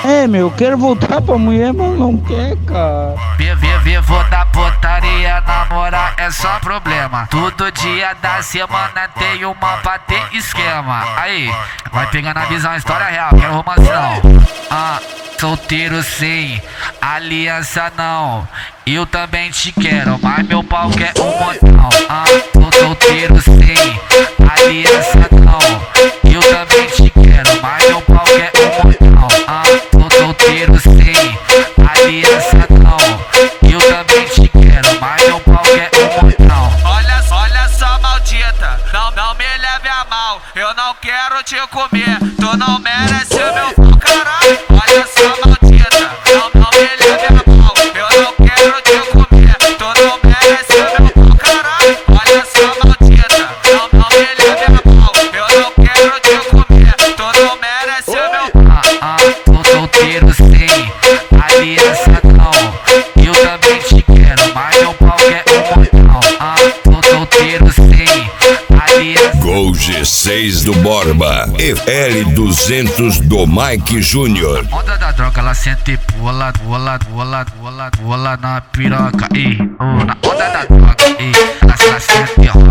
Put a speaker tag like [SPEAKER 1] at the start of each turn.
[SPEAKER 1] É, meu, eu quero voltar pra mulher, mas não quer, cara.
[SPEAKER 2] Vivo da putaria, namorar é só problema. Todo dia da semana tem uma pra ter esquema. Aí, vai pegando a visão, história real, quero romance não. Solteiro sim, aliança não. Eu também te quero, mas meu pau quer um montão. Tô solteiro sim, aliança não. Eu também te quero, mas meu pau quer um montão. Tô solteiro sim, aliança não. Eu também te quero, mas meu pau quer um montão.
[SPEAKER 3] Olha só, maldita, não me leve a mal. Eu não quero te comer, tu não merece o meu pau, caralho. Olha só, maldita, não me leve a mal. Eu não quero te comer, tu não merece o meu pau, caralho. Olha só, maldita, não me leve a mal. Eu não quero te comer, tu não merece o meu pau.
[SPEAKER 2] Tô solteiro sim, aliança não. Eu também te quero, mas meu pau quer um montão. Tô solteiro sim, aliança.
[SPEAKER 4] Gol G6 do Borba e L200 do Mike Júnior.
[SPEAKER 2] Onda da droga, ela senta e pula na piroca. Na onda da droga, ela senta e rola.